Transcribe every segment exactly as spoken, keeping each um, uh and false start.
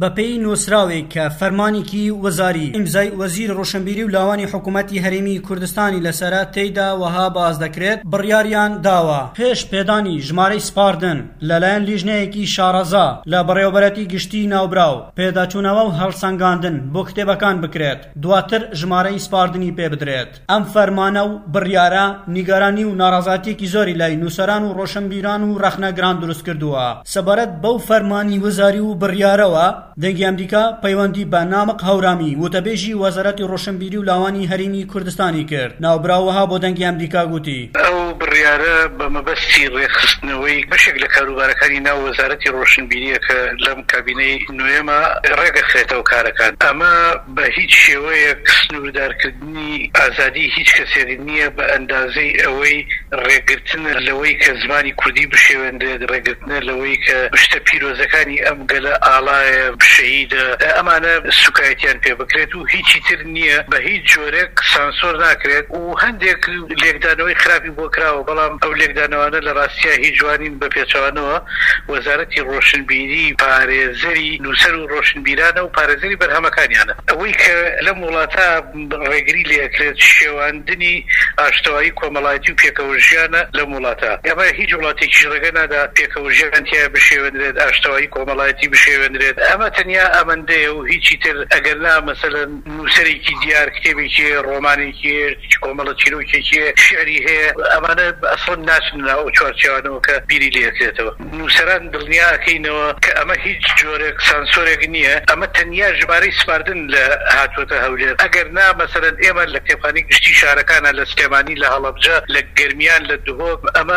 بەپێی نووسراوێک کە فەرمانێکی وەزاری ئیمزای وەزیر ڕۆشنبیری و لاوانی حکوومەتی هەرێمی کوردستانی لەسەرە تێیدا وەها باز دەکرێت بڕیاریان داوە پێش پێدانی ژمارەی سپاردن لەلایەن لیژنەیەکی شارەزا لە بەڕێوەبەرەتی گشتی ناوبراو پێداچوونەوە و هەڵسەنگاندن بۆ کتێبەکان بکرێت دواتر ژمارەی سپاردنی پێ بدرێت. ئەم فەرمانە و بڕیارە نیگەرانی و ناڕازاتیەکی زۆری لای نووسەران و ڕۆشنبیران و ڕەخنەگران دروست کردووە. سەبارەت بەو فەرمانی وەزاری و بڕیارەوە دەنگی ئەمریکا پەیوەندی بە نامق هەورامی وتەبێژی وەزارەتی ڕۆشنبیری و لاوانی هەرێمی کوردستانی کرد. ناوبراوەها بۆ دەنگی ئەمریکا گوتی ئەو بڕیارە بە مەبەستی ڕێخستنەوەی بەشێک لە کاروبارەکانی ناو وەزارەتی ڕۆشنبیریە کە لەم کابینەی نوێمە ڕێگەخرێتەوە کارەکان. ئەمە بە هیچ شێوەیەک سنووردارکردنی ئازادی هیچ کەسێکی نییە بە ئەندازەی ئەوەی ڕێگرتن لەوەی کە زمانی کوردی بشێوێندرێت، ڕێگرتنە لەوەی کە شتە پیرۆزەکانی ئەم گەلە ئاڵایە بشەیدە، ئەمانە سوکایەتیان پێ بکرێت و هیچی تر نییە، بە هیچ جۆرێک سانسۆر ناکرێت و هەندێک لێکدانەوەی خراپی بۆ کراوە، بەڵام ئەو لێکدانەوانە لە ڕاستیە هیچ جوانین بە پێچەوانەوە. وەزارەتی ڕۆشنبیری پارێزەری نووسەر و ڕۆشنبیرانە و پارێزەری بەرهەمەکانیانە. ئەوەی کە لەم وڵاتە ڕێگری لێکرێت شێواندنی ئاشتەوایی کۆمەڵایەتی و پێکەوەژیانە لەم وڵاتە. ئەمە هیچ وڵاتێکی ڕێگە نادا پێکەوەژیان تیا بشێوێنرێت، ئاشتەوایی کۆمەڵایەتی بشێوێنرێت. ئەمە تەنیا ئەمەندەیە و هیچی تر ئەگەر نا مەسەلەن نووسەرێکی دیار کتێبێکی ڕۆمانێکی کۆمەڵە چیرۆکێکی شعری هەیە، ئەمانە ئەسڵ ناچن ناو چوارچێوانەوە کە بیری لێکرێتەوە. نووسەران دڵنیا ئەکەینەوە کە ئەمە هیچ جۆرێک سانسۆرێک نییە، ئەمە تەنیا ژمارەی سپاردن لە هاتوۆتە هەولێر. ئەگەر نا مەسەلەن ئێمە لە کتێبخانەی گشتی شارەکانە لە سلێمانی لە هەڵەبجە لە گەرمیان لە دهۆک ئەمە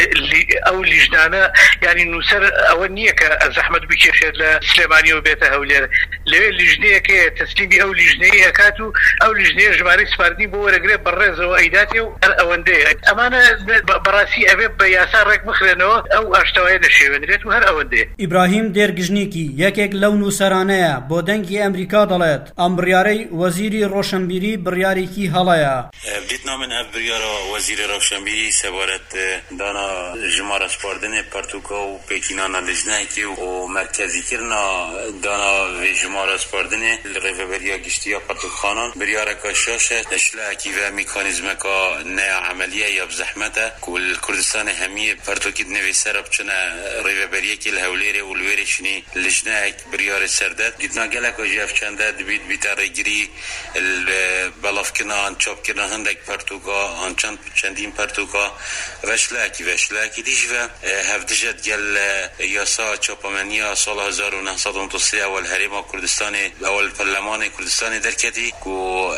ئەو لیژنانە یعنی نووسەر ئەوە نییە کە زەحمەت بکێشێت لە سلێمانیەوە بێتە هەولێر، لەوێ لیژنەیەکەیە تەسلیمی ئەو لیژنەیە ئەکات و ئەو لیژنەیە ژمارەی سپاردنی بۆ وەرەگرێت بەڕێزەوە ئەیداتێ و هەر ئەوەندەیە. ئەمانە بەڕاستی ئەوێ بە یاسا ڕێک بخرێنەوە ئەو ئاشتەوایە نەشێوێنرێت و هەر ئەوەندەیە. ئیبراهیم دێرگژنیکی یەکێک لەو نووسەرانەیە بۆ دەنگی ئەمریکا دەڵێت ئەم بڕیارەی وەزیری ڕۆشنبیری بڕیارێکی هەڵەیە. بیتنا من ئەv بڕیارە وەزیری ڕۆشنبیری سەبارەت دانا ژمارە سپاردنê pertûka û pêkînana lijnekê û merkezîkirina dana vê ژمارە سپاردنê li rêveberiya giştiya pertûkxanan biryareka şaş e eşlehekî ve mîkanîzmeka neya emeliye ya bi zehmet e ku li Kurdistanê hemiyê pertûkî dinêvê ser biçine rêveberiyekê li Hewlêrê û li wêrê şinî lijnek biryarê serdet dîtna geleka jî ev çend e dibît bîte rêgirî li belavkirina an çapkirina hindek pertûka an çend çendîn pertûka veşlehekî veşlehekî dî ji ve hevdijet gel yasa çapameniya sala hezar û neh sed û nîsî ewel herêma Kurdistanê ewel Perlemanê Kurdistanê derketî ku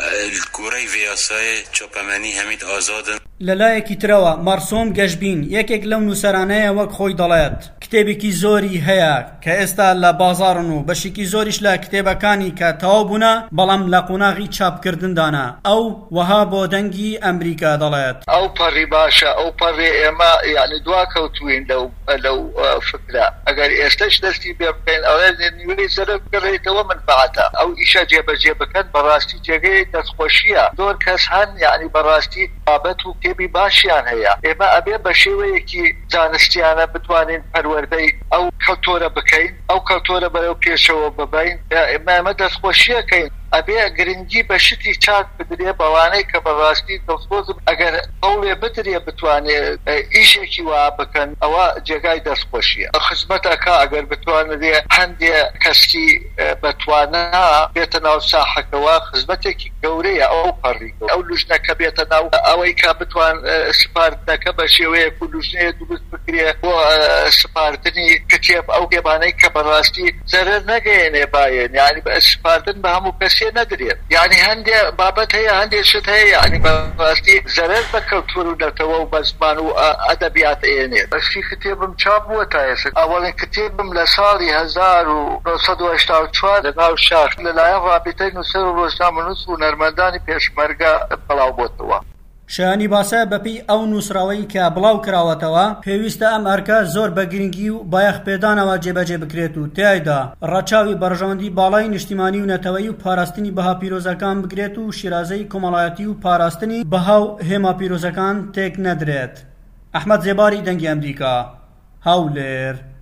gorey vê yasayê çapamenî hemîd azadin. لەلایەکی ترەوە مەرسۆم گەشبین یەکێک لەو نووسەرانەیە وەک خۆی دەڵێت کتێبێکی زۆری هەیە کە ئێستا لە بازاڕن و بەشێکی زۆریش لە کتێبەکانی کە تەواو بوونە بەڵام لە قۆناغی چاپکردندانە. ئەو وەها بۆ دەنگی ئەمریکا دەڵێت ئەو پەڕی باشە، ئەو پەڕێ ئێمە یعنی دوا کەوتوین لەو لەو فکرە. ئەگەر ئێستش دەستی پێ بکەین ئەوێ نیوەی زەرە بکڕێتەوە منفعەتە. ئەو ئیشە جێبەجێ بکەن بەڕاستی جێگەی دەستخۆشیە. زۆر کەس هەن یعنی بەڕاستی بابەت و کتێبی باشیان هەیە. ئێمە ئەبێ بە شێوەیەکی زانستیانە بتوانین پەروەردەی ئەو کەلتۆرە بکەین، ئەو کەلتۆرە بەرەو پێشەوە ببین. ئێمە ئەمە دەستخۆشیەکەین. ئەبێ گرنگی بە شتی چاک بدرێ بەوانەی کە بەڕاستی دڵخۆزم ئەگەر هەوڵێ بدرێ بتوانێت ئیشێکی وا بکەن ئەوە جێگای دەستخۆشیە. خزمەتەکە ئەگەر بتوانێت هەندێ کەسکی بتوانە بێتە ناو ساحەکەوە خزمەتێکی گەورەیە ئەو پەڕی ئەو لوژنەکە بێتە ناو ئەوەی کا بتوان سپاردنەکە بە شێوەیە و لوژنەیە دروست بکرێ بۆ سپاردنی کتێب ئەو کێبانەی کە بەڕاستی زەرەر نەگەیەنێ باێن یعنی سپاردن بە هەموو کەسێ ندرێت. یعنی هەندێ بابەت هەیە هەندێ شت هەیە یعنی بەڕاستی زەرەر بە کەلتور و دەتەوە و بە زمان و ئەدەبیات ئێنێت. بەشی کتێبم چاپ بووە تا ئێستا. ئەوەڵین کتێبم لە ساڵی هەزار و نۆ سەد و هەشتا و چوار لەناو شار لەلایەن ڕابطەی نووسەر و ڕۆژنامەنووس و هونەرمەندانی پێشمەرگە بەڵاو بۆتەوە. شایانی باسە بەپی ئەو نووسراوەی کە بڵاو کراوەتەوە پێویستە ئەم ئەرکە زۆر بە گرنگی و بایەخپێدانەوە جێبەجێ بکرێت و تایدا ڕەچاوی بەڕژەوەندی باڵای نیشتیمانی و نەتەوەیی و پاراستنی بەها پیرۆزەکان بگرێت و شیرازەی کۆمەڵایەتی و پاراستنی بەها و هێما پیرۆزەکان تێک نەدرێت. ئەحمەد زێباری دەنگی ئەمریکا، هەولێر.